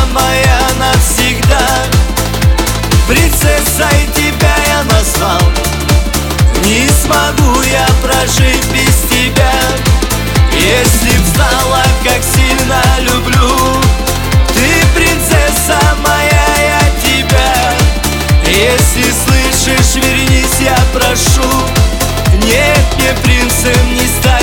моя навсегда. Принцессой тебя я назвал, не смогу я прожить без тебя. Если б знала, как сильно люблю, ты принцесса моя, я тебя. Если слышишь, вернись, я прошу. Нет, мне принцем не стать.